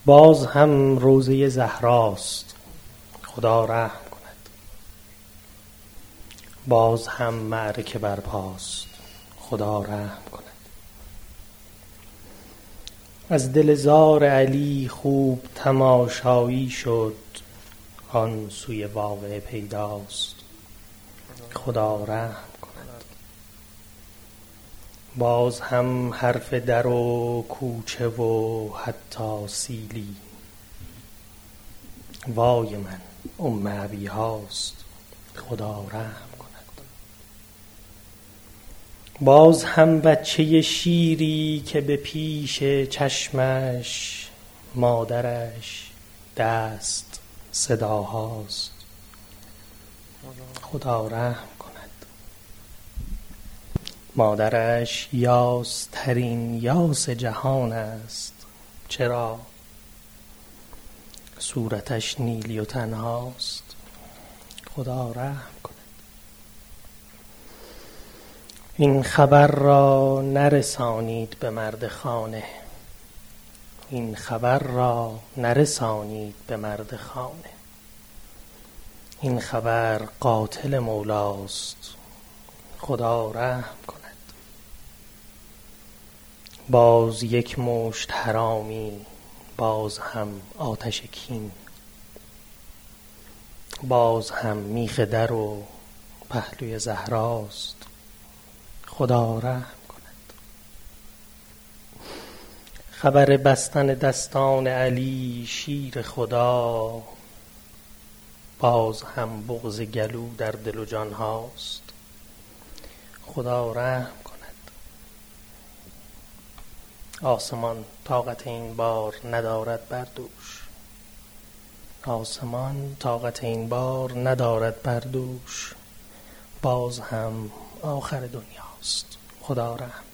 باز هم روضه زهراست، خدا رحم کند. باز هم معرکه برپاست، خدا رحم کند. از دل زار علی خوب تماشایی شد، آن سوی واقعه پیداست، خدا رحم کند. باز هم حرف در و کوچه و حتی سیلی، وای من ام ابی هاست، خدا رحم کند. باز هم بچه شیری که به پیش چشمش مادرش دست صداهاست، خدا رحم کند. مادرش یاس ترین یاس جهان است، چرا؟ صورتش نیلی و تنهاست، خدا رحم کند. این خبر را نرسانید به مرد خانه، این خبر را نرسانید به مرد خانه. این خبر قاتل مولاست، خدا رحم کند. باز یک مشت حرامی، باز هم آتش کین، باز هم میخ در و پهلوی زهراست، خدا رحم کند. خبر بستن دستان علی شیر خدا، باز هم بغض گلو در دل و جان هاست، خدا رحم کند. آسمان طاقت این بار ندارد بر دوش، آسمان طاقت این بار ندارد بر دوش. باز هم آخر دنیاست، خدا رحم.